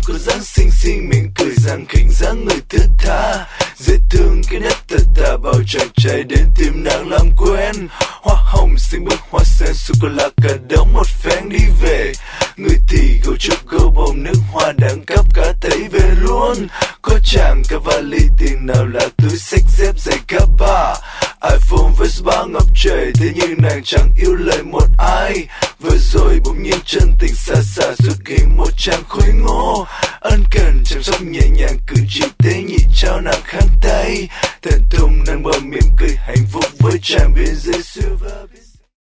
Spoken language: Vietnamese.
có dáng xinh xinh, miệng cười rằng khỉnh dáng người thướt tha, dễ thương cái nét tà tà bao chàng trai đến tìm nàng làm quen. Hoa hồng xinh bức hoa sen sô cô la cả đống một phen đi về, người thì gấu trúc gấu bông nước hoa đẳng cấp cả thấy về luôn. Có chàng cả vali tiền nào là túi xách dép giày Kappa, iPhone Vespa ngập trời, thế nhưng nàng chẳng yêu lời một ai. Vừa rồi bỗng nhiên chân tình xa xa xuất hiện một chàng khôi ngô, ân cần chăm sóc nhẹ nhàng cử chỉ tế nhị trao nàng khăn tay, thẹn thùng nàng bờ mỉm cười hạnh phúc với chàng bên dưới silver.